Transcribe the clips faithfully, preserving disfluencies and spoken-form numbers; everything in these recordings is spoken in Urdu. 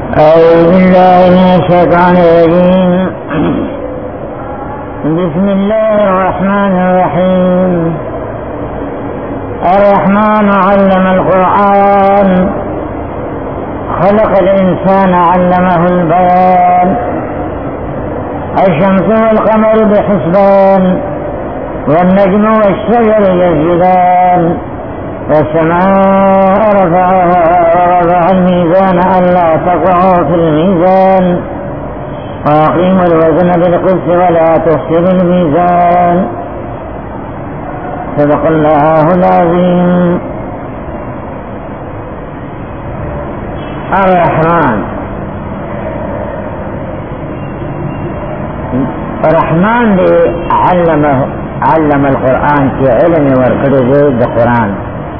أعوذ بالله من الشيطان الرجيم. بسم الله الرحمن الرحيم. الرحمن علم القرآن خلق الإنسان علمه البيان. الشمس والقمر بحسبان والنجم والشجر يسجدان والسماء رفعها ورفع الميزان ألا تطغوا في الميزان وأقيموا الوزن بالقسط ولا تخسروا الميزان. صدق الله العظيم. الرحمن الرحمن دے علم علم القرآن کی علم ورکڑے دے دا قرآن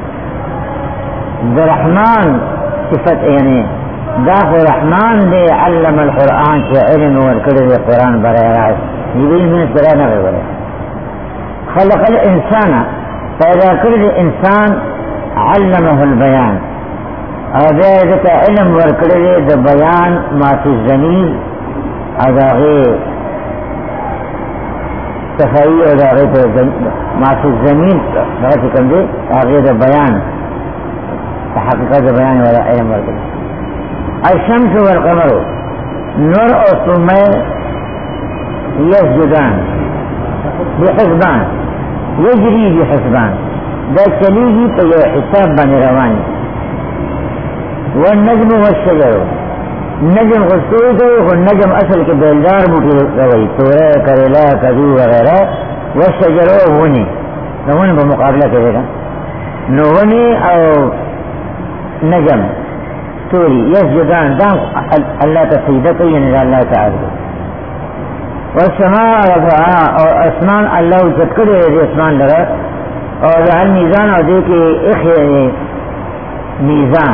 دا رحمان صفت یعنی دا رحمان دے علم القرآن کی علم ورکڑے دے قرآن برای راست یہ من سرا نہ بولے. خلق الانسان پیدا کرد انسان علمه البیان اور دے علم ورکڑے دے دا بیان ما فی الزمین اداغی صفائی اور اداغی ما فی الزمین بہت کم دے آغی دا بیان حقیقت بیان والا علم ورکڑے. الشمس والقمر نور اور سمے یسجدان بحسبان یجری بحسبان دا چلی گی تو یہ حساب بن روانی. والنجم والشجر نجم غسوئی تو نجم اصل کے بیلدار بوٹی روئی تورے کریلا کدو وغیرہ. والشجر ونی ونی بمقابلہ کرے گا نو ونی او نجم توری یسجدان دام اللہ تسجدہ کو یعنی اللہ تعالی. والسماء رفعها اور اسمان اللہ اچت کرے اسمان لگا اور جہاں میزان اور دیکھے اخی میزان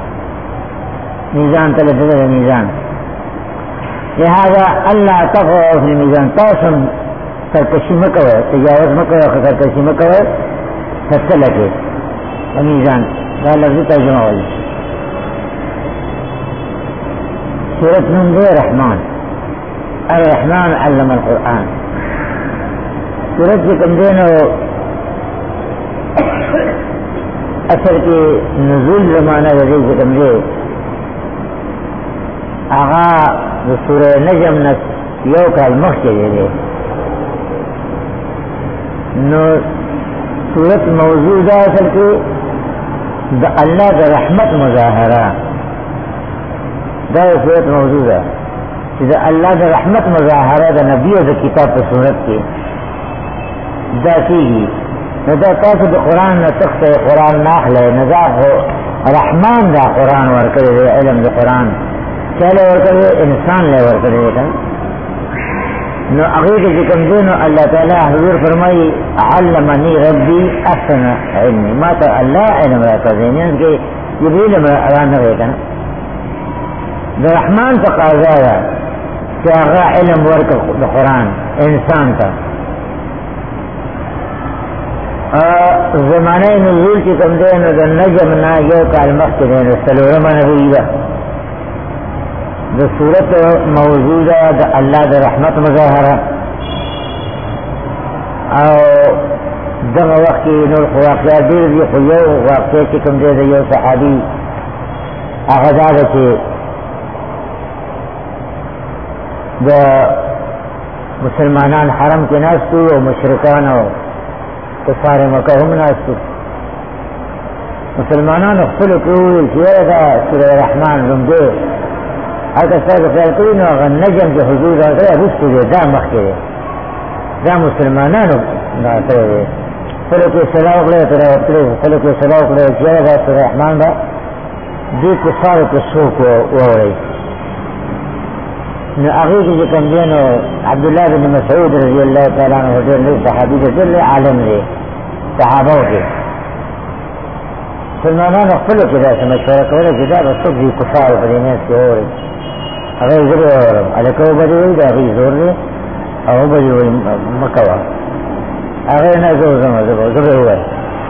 میزان طلب ہے میزان لہذا اللہ تغوا فی المیزان تاسم سرکشی مکوے تجاوز مکوے سرکشی مکوے فتلکے میزان دا لفظ ترجمہ ہوئی. سورۃ نمبر رحمان الرحمن علم القرآن سورت کے کمزین و اثر کے نزول زمانہ رضی کے کمزے آغا سورہ نجم نس یو کا المخ کے دے دے نو سورت موجودہ اثر کے دا اللہ دا رحمت مظاہرہ دا سورت موجودہ دا اللہ دا رحمت مظاہرہ دا نبی و دا کتاب پر سورت کے دا کی گی ندا تاسو دا قرآن نا تخت قرآن ناخلے ندا رحمان دا قرآن ورکرے دے علم دا قرآن چلے ورکرے انسان لے ورکرے دے نو اغیر جکم دینو اللہ تعالی حضور فرمائی علمنی ربی احسن علمی ما تا اللہ علم رکر دینی ان کے یہ بھی علم رکر دے دا رحمان تقاضا ہے کہ آغا علم ورک قرآن انسان تا. زمانہ نزول کی کم دین دا نجم نا یو کال مخت دین سلورم نبی دا دا صورت موجودہ دا اللہ دا رحمت مظاہرہ او دا وقت کی نور واقعہ دیر دی خیو واقعہ کی کم دین دا یو صحابی اغداد کے دا مسلمانان حرم کے ناستو و مشرکان و کفار مکہ ہم ناستو مسلمانان اخفل کروی سیرہ دا سورہ رحمان رمدے حتی ساکر خیال کروی نو اغا نجم کے حضور آگرے رسو دے دا مخی دے دا مسلمانان ناستو دے فلکو سلاو قلے فلکو سلاو قلے سیرہ دا سورہ رحمان دا دی کفار کے سوک و رئی نو اغیر کی جکم دینو عبداللہ بن مسعود رضی اللہ تعالیٰ عنہ حضور نے صحابی کے دل عالم دے صحابوں کے سلمانان اخفلو کی دا سمشورہ کولا کی دا بس صبحی کفار پرینیس کے ہو رہی اغیر ذرے ہو رہا علیکو بدی ہوئی دا اغیر زور دے او بدی ہوئی مکوہ اغیر نازو زمان زبا ذرے ہوئی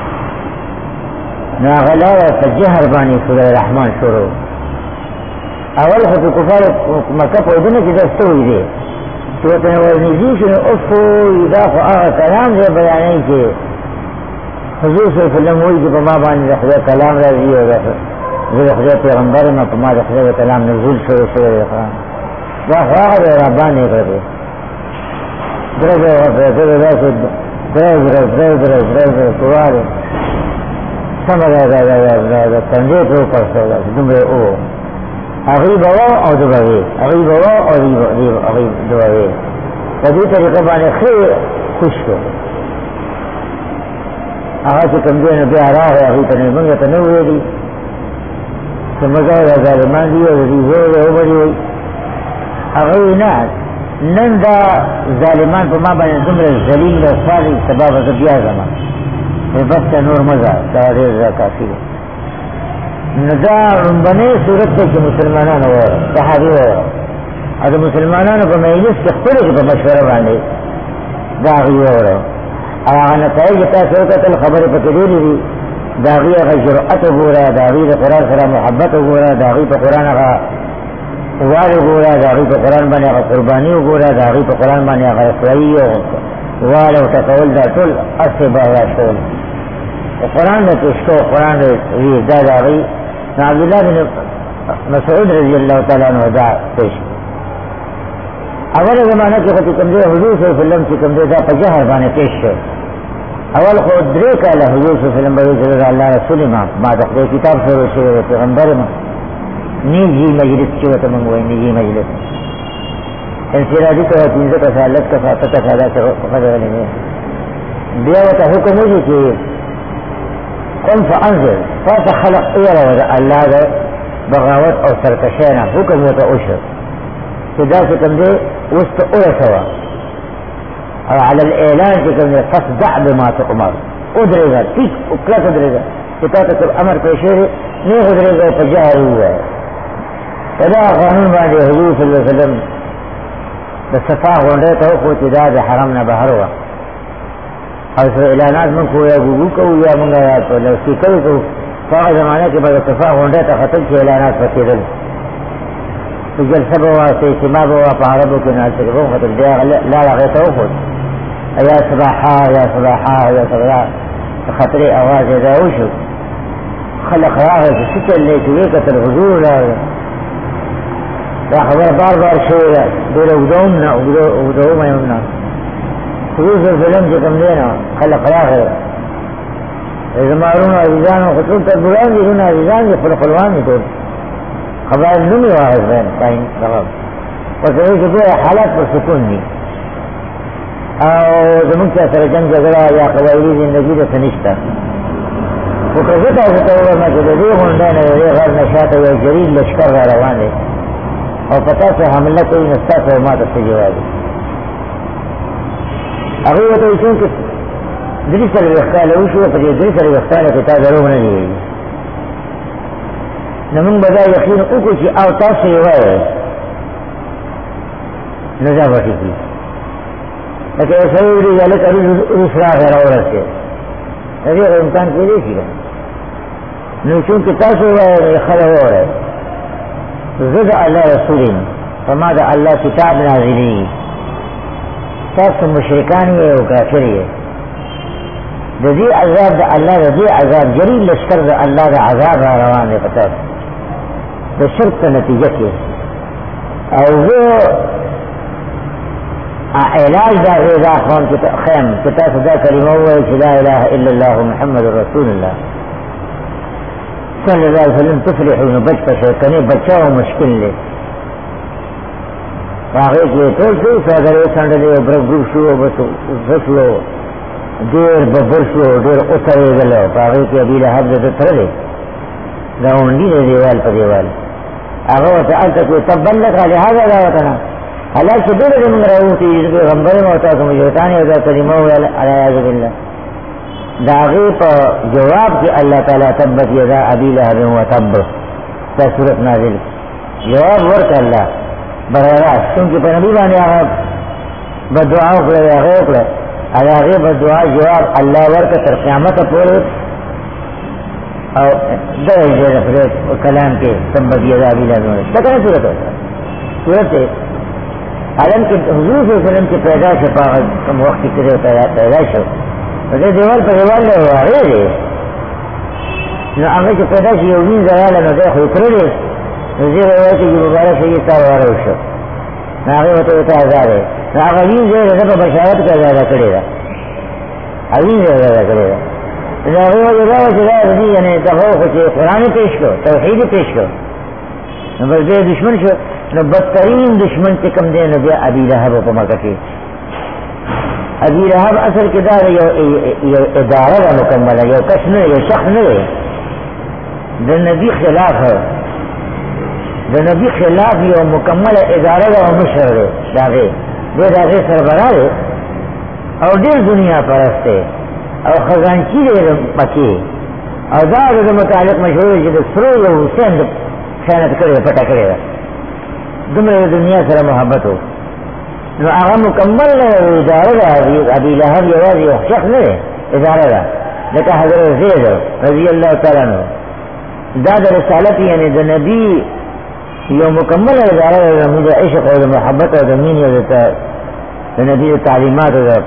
نو اغلال فجہر بانی سورہ رحمان شروع اول خود کفار مکہ پویدنے کی دستوئی دے تو اتنے ورنیزی شنو افو ادافع آغا کلام دے بیانی کے حضور صلی اللہ علیہ وسلم ہوئی کہ پما بانی رخدہ کلام رضی ہوگا رخدہ پیغمبر میں پما رخدہ کلام نزول شروع شروع رخدہ دا خواہ دے ربانی کردے درد درد درد درد درد درد درد درد کوارے سمجھا دا دا دا دا دا تنجے پر اوپر سولا دمرے او اغیب او او دباوے اغیب او او اغیب دباوے فدی طریقہ بانے خیر خوش کو آغا چی کم دے نبی آراغ ہے اغیب تنوی منگا تنوی دی سمجھا دا ظالمان دی او دی زور او بڑی ہوئی اغیب نا نن دا ظالمان پا ما بانے دمرے ظلیم دا سوالی سباب از بیا زمان بس کا نور مزہ تاریخ رضا کافی ہے ندا رنبنے صورت تے کہ مسلمانان ہو رہا صحابی ہو رہا اور مسلمانان کو مجلس کے خلق پہ مشورہ باندھے داغی ہو رہا اور آغا نتائج تاثر کا تل خبر پکڑی دی داغی اغا جرعت ہو رہا داغی پہ قرآن سرا محبت ہو رہا داغی پہ قرآن اغا وار ہو رہا داغی پہ قرآن بانے اغا قربانی ہو رہا داغی پہ قرآن بانے اغا اصلاحی ہو وار و تقول دا تل اصف باغا شول قرآن میں کشتو قرآن میں دادا غی عبداللہ بن مسعود رضی اللہ تعالیٰ عنہ دا پیش اول زمانہ کی خطی کم دے حضور صلی اللہ علیہ وسلم کی کم دے دا پجہر بانے پیش شو اول خود درے کالا حضور صلی اللہ علیہ وسلم بریز رضا اللہ رسول امام بعد اخدے کتاب سے روشے ہوئے پیغمبر امام نیجی مجلس چوتا منگوئی نیجی مجلس انفرادی کا تینزہ کا سالت کا فاتح کا سالت کا فضل علیہ بیاوتا حکم ہوئی کہ قم فانزل فاتح خلق ایرا وضع اللہ دا بغاوت او سرکشینا حکم ہوتا اشر سدا سے کم دے وسط اولا سوا اور علی الاعلان سے کم دے فصدع بما تؤمر ادرے گا تیک اکلت ادرے گا کتا تکر امر پیشے نہیں ادرے گا پجاہر ہوا ہے فدا قانون باندے حضور صلی اللہ علیہ وسلم بصفاہ گونڈے تو خوچ داد حرمنا بہر ہوا اور اس اعلانات من کو یا گوگو کو یا منگا یا تو لوسی کو کو فاغ زمانہ کے بعد اتفاق ہونڈے تا ختم کی اعلانات پتی دل تو جلسہ بوا سے اجتماع بوا پا عربوں کے نال سے وہ ختم دیا لا لغے تو خود یا صباحا یا صباحا یا صباحا خطر آواز ادا وشو خلق راہ ہے سچل لے چوئے قتل حضور راہ یا خبر بار بار شوئے دول اگدومنا اگدومنا حضور صلی اللہ علیہ وسلم جو کم دینا خلق راہ ہے زمارون عزیزان و خطول تدبران دی دون عزیزان دی خلقلوان دی دون خبائل نمی واحد بین قائم رغب اور سوئی کہ دو حالات پر سکون دی اور زمان کیا سر جنگ جگڑا یا قبائلی زندگی دا سنشتا وہ کزتا ستا ہوا میں کہ دے ہوندین ہے دے غیر نشاط ہے جریل لشکر را روان دے اور پتا سے حملہ کوئی نستا سے مات سے جوابی اگر وہ تو اسوں کہ دری سر وقتال اوشو پر یہ دری سر وقتال کتا ضرور نہیں ہے نمون بدا یقین اوکو چی او تاسی ہوئے نظام وقتی کی لیکن ایسا ہی ری جالک روس راہ غیر عورت سے ایسا امکان کوئی دیکھی گا نوچون کہ تاسی ہوئے خلق ہو رہے زد اللہ رسول فما دا اللہ کتاب نازلی تاس مشرکانی ہے و کافری ہے رضی عذاب دا اللہ رضی عذاب جری لشکر دا اللہ دا عذاب را روان ہے پتا دا شرک کا نتیجہ کے اور وہ علاج دا غیظ آخوان خیم کتا صدا کلمہ ہوا ہے لا الہ الا اللہ محمد رسول اللہ صلی اللہ علیہ وسلم تفلحون بچ پشے کنے بچہ و مشکل لے باقی کے طول سے سادر سنڈلے برگو شو بسلو دیر ببرشو دیر اترے گلو باقی کے ابھی لحب دے تردے داؤنڈی دے دیوال پا دیوال آگا وطا آلتا کوئی تب بند لکھا لحاظا دا وطنا حلال سے دور دے من رہوتی جنگی غمبر موتا سمجھوتانی وزا کلمہ علی عزب اللہ داغی پا جواب کی اللہ تعالیٰ تبت یدا ابی لحب و تب تا صورت نازل جواب ورک اللہ براراست کیونکہ پر نبی بانے آغا بدعا اکڑے یا غیر اکڑے اگر آغی بدعا جواب اللہ ورکا تر قیامت پورے اور در کلام کے سمبدی عذابی لازم کتنا صورت ہوتا صورت ہے عالم کے حضور صلی اللہ علیہ وسلم کی پیدائش کم وقت کی کرے پیدائش ہو دیوال پر دیوال لے ہوا رہے نہ آگے کی پیدائش یہ امید زیادہ نہ دے خوی کرے نظیر ہوا کہ یہ مبارک سے یہ سار وارا ہو نہ آگے ہوتا ہوتا آزاد ہے نہ آگے عویم زیر رب بشارت کا زیادہ کرے گا عویم زیر زیادہ کرے گا نہ آگے وہ جگہ وہ جگہ رضی یعنی دفعہ خوچے قرآن پیش کرو توحید پیش کرو نمبر بے دشمن شو نو بدترین دشمن سے کم دے نبی ابی لہب کو مکہ کے ابی لہب اصل کے دار یہ ادارہ کا مکمل ہے یہ کس نہیں یہ شخص نہیں جو نبی خلاف ہے جو نبی خلاف یہ مکمل ادارہ کا مشر ہے داغے وہ داغے سربراہ ہے اور دیر دنیا پرست ہے اور خزانچی دے پکی اور دار متعلق مشہور ہے جو سرو حسین خیانت کرے پٹا کرے گا دمرے دنیا سر محبت ہو نو آغا مکمل ادارہ گا ابی لہب یہ واضح یہ شخص نہیں ادارہ گا لیکن حضرت زید رضی اللہ تعالیٰ عنہ داد رسالت یعنی دا نبی یہ مکمل ادارہ گا مجھے عشق اور محبت اور زمین دا نبی تعلیمات اور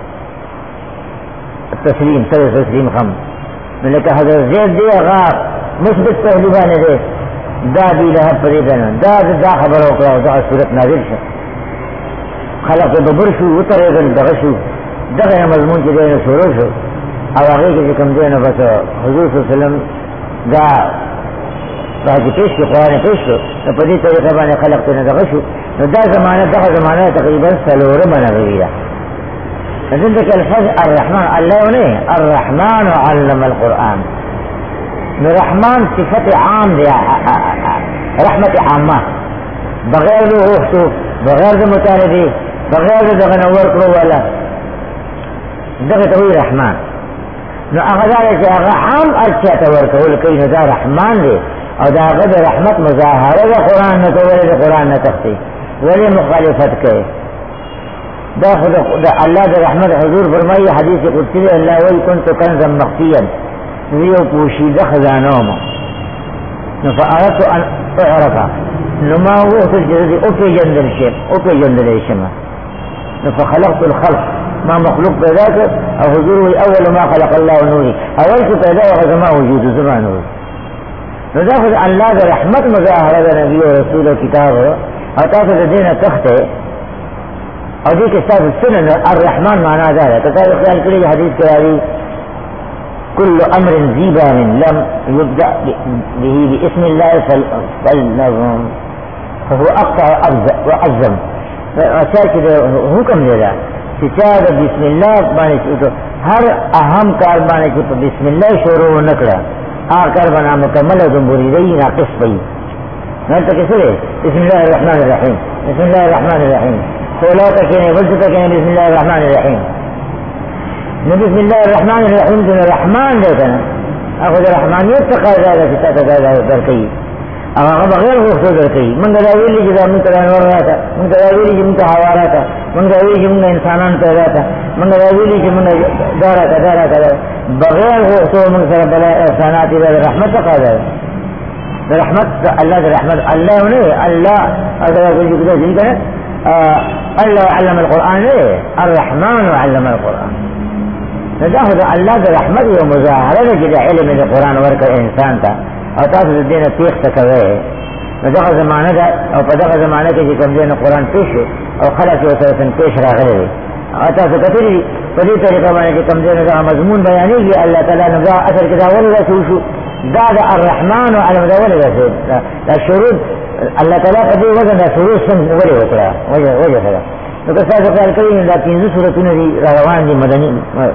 تسلیم سر تسلیم خم لیکن حضرت زید دے آغا مثبت پہلوان دے دا ابی لہب پریدنا دا دا خبر اکرا دا صورت نازل شو خلق ببر شو اترے گل دغشو دغی مضمون کی دینا شروع شو او آگے کسی کم دینا بس حضور صلی اللہ علیہ وسلم دا باقی پیش کی قرآن پیش کو پدی طریقہ بانے خلق تینا دغشو دا زمانہ دا زمانہ تقریبا سلور منا غیرہ لیکن دیکھ الفظ الرحمن اللہ انہیں الرحمن علم القرآن رحمان صفت عام دیا رحمت عامہ بغیر دو ہوفتو بغیر دو مطالبی بغیر دو غنور کرو والا دغت ہوئی رحمان نو اغدار سے اغا عام اچھا تور کرو لکی ندا رحمان دے اور دا غد رحمت مظاہرہ دا قرآن نتولی دا قرآن نتختی ولی مخالفت کرے دا خدا اللہ دا رحمت حضور فرمائی حدیث قدسی اللہ وی کنتو کنزا مخفیا ویو پوشیدہ خزانوما فأردت ان اعرفا نما وقت الجزد اوپی جندل شیخ اوپی جندل شما فخلقت الخلق ما مخلوق پیدا کر او حضور وی اول ما خلق اللہ نوری اول کو پیدا وغزما وجود زمان نوری نداخل اللہ دا رحمت مظاہرہ دا نبی و رسول و کتاب اور تاکہ دین تخت ہے اور دیکھ استاذ السنن الرحمن معنی دا ہے تاکہ خیال کری حدیث کراری كل امر ذي بال لم يبدا به باسم الله فلنظم فهو اقطع واعظم فاشار كده حكم دے کتاب بسم الله باندې ہر اہم کار باندې بسم الله شروع نکړه ہر کار باندې مکمل جمهوری دی ناقص وي نو ته کیسه بسم الله الرحمن الرحیم بسم الله الرحمن الرحیم صلاه کې وجهته کې بسم الله الرحمن الرحیم بسم اللہ الرحمن الرحیم جن رحمان دیتا نا اخذ رحمانیت تقاضا ہے کتا تقاضا در کئی اگر بغیر خوفو در کئی منگا داویلی جدا منتا رانور رہا تھا منگا داویلی جی منتا ہوا رہا تھا منگا داویلی جی منگا انسانان پیدا تھا منگا داویلی جی منگا دارا کا دارا کا بغیر خوفو منگا سر بلا احساناتی در رحمت تقاضا ہے در رحمت اللہ در رحمت اللہ انہیں اللہ اگر کوئی جی کتا جن کرے اللہ علم القرآن ہے الرحمن علم القرآن نداخل اللہ دا رحمت و مظاہرہ جدا علم دا قرآن ورکر انسان تا اور تاسو دین تیخ تکوے نداخل زمانہ دا اور پداخل زمانہ کے جکم دین قرآن پیش ہو اور خلق و سرسن پیش را غلے اور تاسو کتری پدی طریقہ مانے جکم دین دا مضمون بیانی گی اللہ تعالیٰ نبا اثر کدا ولی رسوشو دا دا الرحمن و علم دا ولی رسول دا شروط اللہ تعالیٰ پدی وزن دا شروط سن ولی وکرا وجہ وجہ سرا تو کسا جو خیال کری دا پینزو صورتون دی روان دی مدنی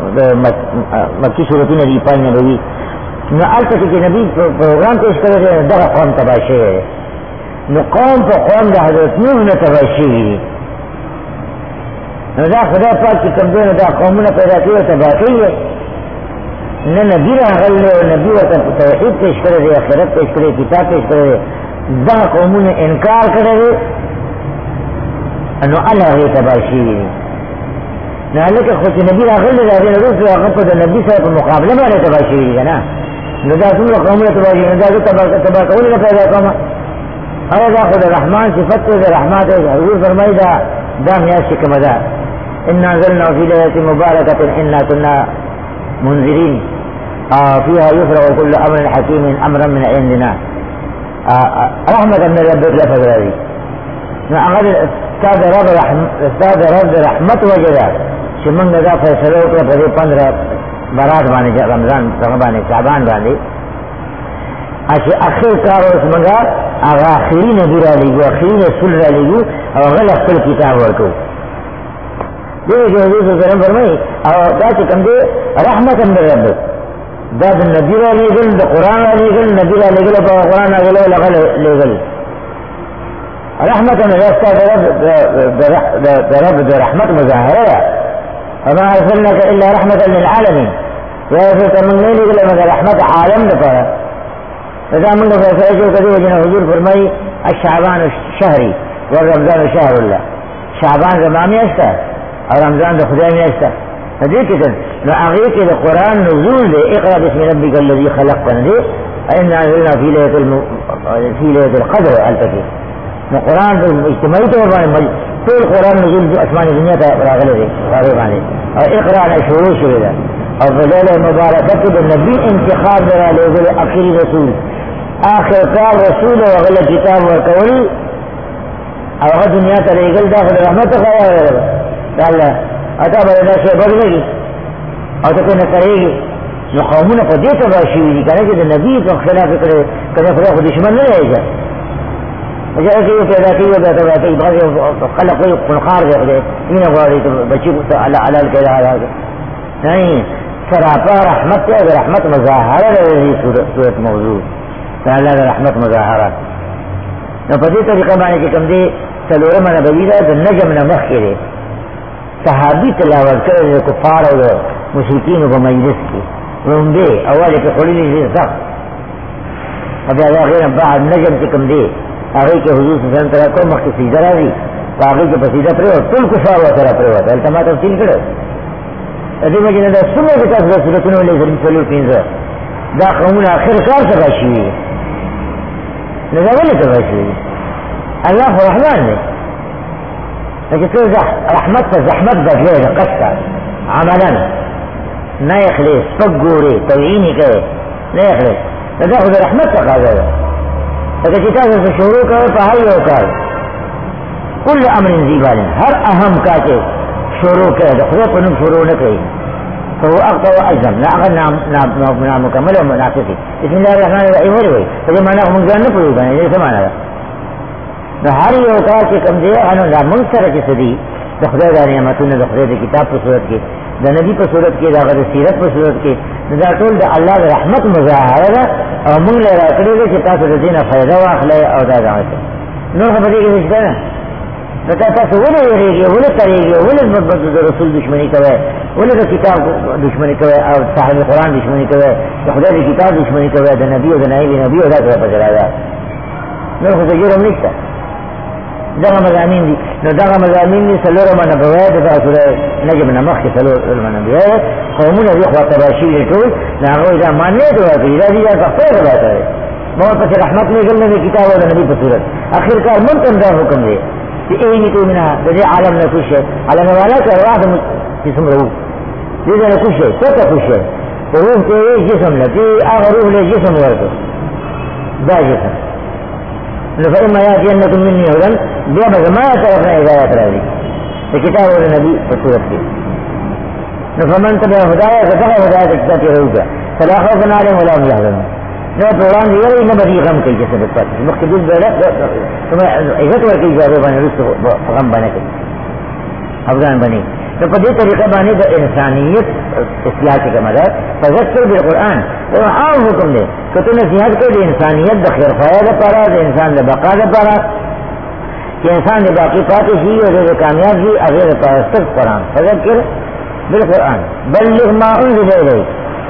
مکی صورتون دی پائی نبوی نو آلتا کہ نبی پروگرام پیش کرے دے دا قوم تباشے ہے نو قوم پا قوم دا حضرت نوح نا تباشے ہے نو دا خدا پاک کی کم دے دا قومنا پیدا کی و تباقی ہے نا نبی را غل لے نبی و توحید پیش کرے دے اخیرت پیش کرے کتاب پیش کرے دے دا قومنا انکار کرے دے انو اللہ غی تباشی نو اللہ کہ خوش نبی را غل لے دا روز و اغفر دا نبی صاحب مقابلہ میں تباشی ہے نا ندا څومره قومونه تباه کړي، ندا تباه کولو نه پیدا کومه. هغه دا خو د رحمان صفت دی، د رحمت دی. حضور فرمایي دا دا میاشت چې کومه ده، انا انزلنا فی لیلة مبارکة انا کنا منذرین فیها یفرغ کل امر حکیم امرا من عندنا. رحمة من ربک لفظ راځي. نو هغه ستا د رب ستا د رب د رحمت وجه ده چې موږ دا فیصله وکړه په دې پندرہ برات باندې، رمضان څنګه باندې، شعبان باندې، چې اخر کار اوس موږ هغه اخري نبي را لېږو، اخري رسول را لېږو او هغه خپل کتاب ورکو. دې کې حضور صلی الله علیه وسلم فرمایي او دا چې کوم دی رحمت من ربک، دا د نبي را لېږل، د قرآن را لېږل، نبي را لېږل په قرآن را لېږل هغه لېږل. رحمت من رستا د رب د رحمت مظاهره ده. وما ارسلناك الا رحمة للعالمین، یا رسول ته موږ نه لېږل مګر رحمت عالم لپاره. فدا موږ فیصله شو کدی وجنه حضور فرمایي الشعبان شهري والرمضان شهر الله. شعبان زما میاشت ده او رمضان د خدای میاشت ده. دې کې نو هغې کې د قرآن نزول دی، اقرأ باسم ربک الذي خلق باندې دی، انا انزلنا فی لیلة فی لیلة القدر. هلته کې نو قرآن په اجتماعي طور باندې ټول قرآن نزول د اسمان دنیا ته راغلی دی هغې باندې، او اقرأ نه شروع شوې ده. او په لیله مبارکه کې د نبي انتخاب دی را لېږلی، اخري رسول، آخر کار رسول او هغه له کتاب ورکول او هغه دنیا ته لېږل، دا خو د رحمت څخه راغلی ده. الله اتا به دا شی بد لګي او ته پرې نه کړېږي. نو قومونه په دې تباه شوي دي که نه چې د نبي په خلاف یې کړی، که نه خدای خو دشمن نه دی. اجازه کوي پیدا کوي او بیا تباه کوي. بعضې خلک وایي خونخوار دی خدای، مینه غواړي بچي حلال کړي حلال کړي. نه، سراپا رحمت دی او د رحمت مظاهره ده د دې صورت موضوع د الله د رحمت مظاهره. نو په دې طریقه باندې چې کوم دی څلورمه نبوي ده، د نجم نه مخکې دی صحابي تلاوت کړی د کفار او د مشرکینو په مجلس کې، لومبې اول کې خوړلي دي سخت، او بیا د هغې نه بعد نجم چې کوم دی هغې کې حضور صلی الله علیه وسلم ته راکړو، مخکې سجده را ځي، په هغې کې په سجده پرېوت، ټول کفار ورسره پرېوت. هلته ما تفصیل کړی د دې وجې نه دا څومره چې تاسو د سورتونه ولېږل څلور پېنځه دا قومونه آخر کار تباه شوي، نو دا ولې تباه شوي؟ الله خو رحمان دی، لکه ته رحمت ته زحمت بدلی د قصه عملا نه یخلی، سپک ګورې، توعین یې کوې، نه یخلی. دا خو د رحمت تقاضا ده. لکه چې تاسو څه شروع کوئ په هر یو کار، کل امر ذی بال، هر اهم کار چې شروع کوئ د خدای په نوم شروع نه کوئ فهو اقطع و اجزم، نه هغه نامکمل او مناقص دي. بسم الله الرحمن الرحیم ولې وایي؟ په دې معنا خو موږ ځان نه پوهېږو کنه، دې څه معنا ده؟ نو هر یو کار چې کوم دی هغه دا موږ سره چې څه دي د خدای د نعمتونو، د خدای د کتاب په صورت کې، د نبي په صورت کې، د هغه د سیرت په صورت کې، دا ټول د الله د رحمت مظاهره ده او موږ له راکړې ده چې تاسو د دې نه فایده واخلئ او دا دعوت کوئ. نور خو په دې کې څه شته نه. نو تاسو ولې وېرېږئ، ولې ترېږئ، ولې د رسول دشمني کوئ، ولې د کتاب دشمني کوئ او صاحب قرآن دشمني کوئ، د خدای د کتاب دشمني کوئ، د نبي او د نایب نبي او دا څه پکې راځه. نور خو څه جرم نشته. دغه مضامین دي. نو دغه مضامین دي څلورمه نبوي د سورې نجم نه مخکې څلورمه نبوي قومونه دي خو تباه شوي ټول، د هغوی دا معنی دعا کوي دا دي دا په خپله تباه کوي. ما ورپسې رحمت لېږل نه د کتاب او د نبي په صورت. آخر کار موږ ته دا حکم دی چې ایمیتو منها د دې عالم نه کوم شی علم والا که ارواح چې څومره وو دې ځای نه کوم شی څه ته کوم شی په روح کې یې جسم نه دې هغه روح له جسم ورکړ دا جسم. نو فإما یأتینکم منی هدی، بیا به زما طرف نه هدایت راځي د کتاب او د نبي په صورت کې. نو فمن تبع هدایه فدغه هدایت اجتماع روزه فلا خوف علیهم ولا هم یحزنون. نو په وړاندې یې نه بدی غم کوي چې څه پات مخکې دې بل څه عزت ورکړي ځای باندې رسو غم باندې کوي افغان باندې. نو په دې طریقه باندې د انسانیت اصلاح کې کومه فذکر بالقرآن یو عام حکم دی که ته نصیحت کوې د انسانیت د خیر خواهی لپاره، د انسان د بقا لپاره چې انسان د باقي پاتې شي او د کامیاب شي، هغې لپاره صرف قرآن. فذکر بالقرآن بلغ ما انزل الیک،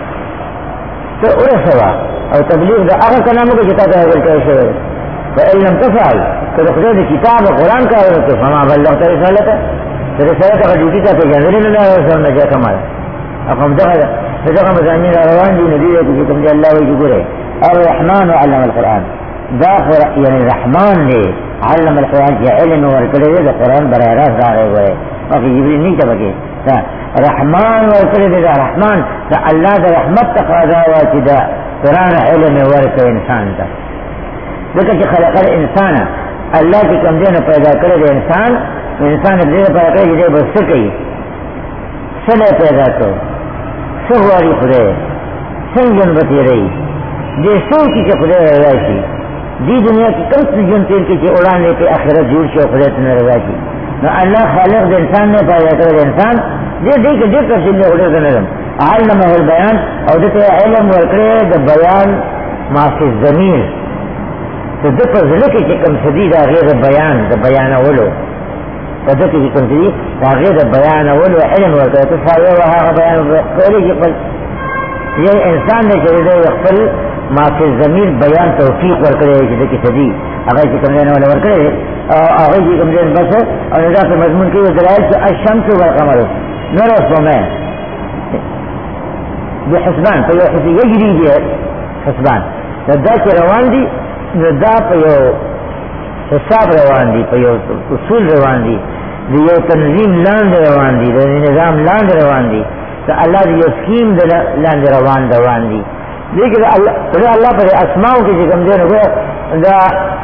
ته ورسوه او تبلیغ د هغه کلامو کې چې تا ته نازل کړی شوی دی. فإن لم تفعل که د خدای د کتاب او قرآن کار وکړې فما بلغت رسالته، د رسالت هغه ډیوټي تا پېژندلې نه ده او سم نه جا کمال. او همدغه ده فدغه مزامین روان دي نبی دې کوم دی الله وی ګوره الرحمن علم القرآن دا یعنی رحمان دی علم القرآن چې علم ورکړي د قرآن برای راست راغی وای او جبرئیل نه تبګي دا رحمان ورکړي دی رحمان دا الله د رحمت تقاضا وا چې دا قرآن علم ورکړي انسان ته دغه چې خلق الانسان الله چې کوم دی نه پیدا کړی دی انسان انسان دې پیدا کړی دی بس کوي څنګه پیدا کړو څو واری خدای څنګه بتی رہی دې سوچ چې خدای راځي دی دنیا کی کم سے جن تین کی اڑانے پہ آخرت جوڑ سے خدای نے رضا کی نہ اللہ خالق دے انسان نے پیدا کر انسان دے دے کے دے کر سن خدای کا نظم علم البیان اور دے علم ورکڑے دے بیان ما فی الضمیر تو دے پر ذلک کہ کم شدید غیر بیان دے بیان اولو تو دے کہ کم شدید غیر بیان اولو علم ورکڑے تو سایہ وہاں بیان پہلے کی قل یہ انسان نے جو دے یقبل ما فی الضمیر بیان توفیق ورکڑے جیسے کہ صدی اگر کی کم دینے والا ورکڑے اگر کی کم دینے بس اور نظام کے مضمون کی دلائل کہ الشمس والقمر نور الصومین بحسبان تو یہ حسبان یجری دی حسبان دا کی روان دی دا پہ یو حساب روان دی پہ یو اصول روان دی دی یو تنظیم لاند روان دی دی نظام لاند روان دی تو اللہ دی یو سکیم لاند روان روان دی لیکن اللہ اللہ پر اسماؤں کی جگم دین ہوئے دا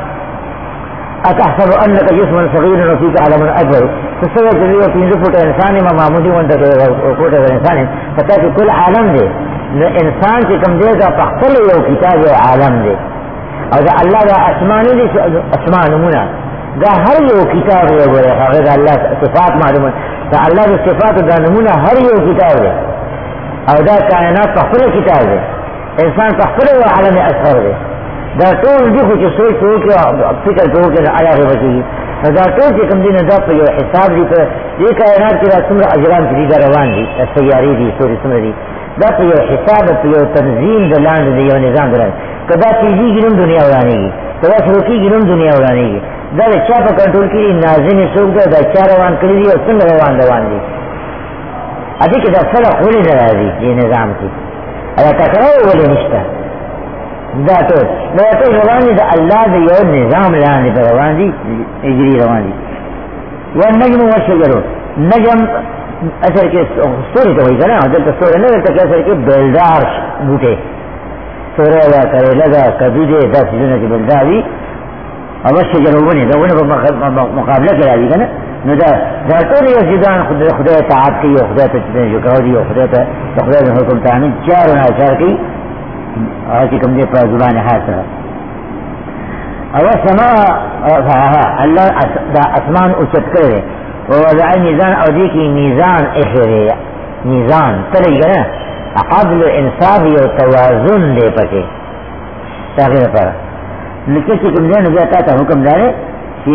اتحسب انک جسم صغیر وفیک علم اکبر تصور چلیے تین فٹ انسانی ما معمولی ونڈا فٹ انسانی پتہ کہ کل عالم دے انسان کی کم دے دا پختل یو کتاب یو عالم دے اور دا اللہ دا اسمانی دے اسماء نمونہ دا ہر یو کتاب یو گرے خواہ اللہ صفات معلوم دا اللہ دا صفات دا نمونہ ہر یو کتاب دے اور دا کائنات پختل کتاب دے انسان پختل یو عالم اصغر دے دا ټول دی خو چې سوچ وکړي فکر وکړي نه علاوه وکړي دا ټول چې کوم دي نه دا په یو حساب دي په دې کائنات کې دا څومره اجرام دي دا روان دي سیارې دي سوري څومره دي دا په یو حساب په یو تنظیم د لاندې دی یو نظام درای کدا تیزی ګرم دنیا ورانېږي کدا سروکی ګرم دنیا ورانېږي دا چا په کنټرول کې ناظم څوک دا چا روان کړی دي او څنګه روان روان دي ا دې کې دا فرق ولې نه راځي دې نظام کې ایا تکرار ولې نشته دا ټول دا ټول روان دي د الله د یو نظام لاندې په روان دي اجري روان دي والنجم والشجر نجم اثر کې سوري ته وایي کنه دلته سوري نه دلته اثر کې بلدار بوټي سوري یا کړي لگا کدو دې د سيزونه کې بلداري او شجر ونه دا ونه په مقابله کې راځي کنه نو دا دا ټول یو ځدان خدای خدای تعالی کوي او خدای ته جو کوي او خدای ته خدای د حکم تعالی چار نه چار کوي اور کی کم دے پر زبان حاصل اور سما اللہ دا اسمان اچت کرے ووضع میزان اور دی کی میزان اخرے میزان تلے گا عدل انصاف و توازن دے پکے تاغیر پر لیکن کی کم دے نبی عطا تا حکم دارے کہ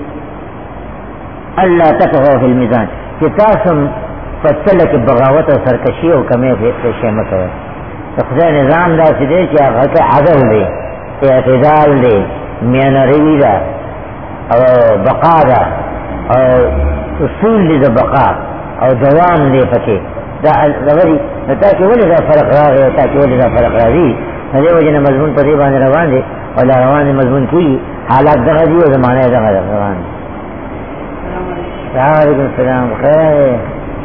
اللہ تطغوا فی المیزان کہ تاسم فتلک بغاوت و سرکشی و کمی فی شیمت ہے خدای نظام دا چې دی چې هغه عدل دی اعتدال دی میانه روي ده او بقا ده او اصول دی د بقا او دوام دی پکې دا دغه دی نو تا کې ولې دا فرق راغی او تا کې ولې دا فرق راځي د دې وجه نه مضمون په دې باندې روان دی او دا روان دی مضمون کېږي حالات دغه دي او زمانه دغه روان دي وعلیکم السلام خیر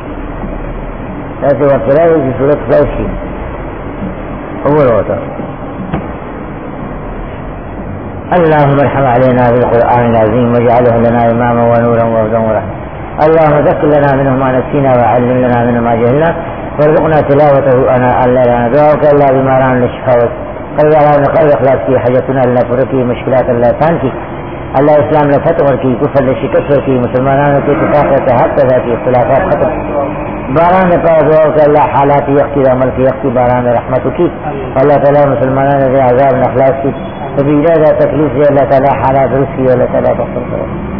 تاسو وخت راوړئ چې صورت خلاص شي أول وطن اللهم ارحم علينا بالقرآن العظيم واجعله لنا إماما ونورا وهدى ورحمة اللهم ذكر لنا منه ما نسينا وعلم لنا منه ما جهلنا وارزقنا تلاوته أنا ألا لنا دعوك إلا بما رأى للشفاء قل على نقل إخلاص في حاجتنا ألا فرقي مشكلات الله تانكي اللہ اسلام نے فتح کی کفر نے شکست کی مسلمانوں کی اتفاق حق کی اختلافات ختم باران پر دعا کہ اللہ حالات یقتی عمل کی یقتی باران رحمت کی اللہ تعالی مسلمانوں نے عذاب اخلاص کی کبھی تکلیف سے اللہ تعالی حالات درست کی اللہ تعالی بخشے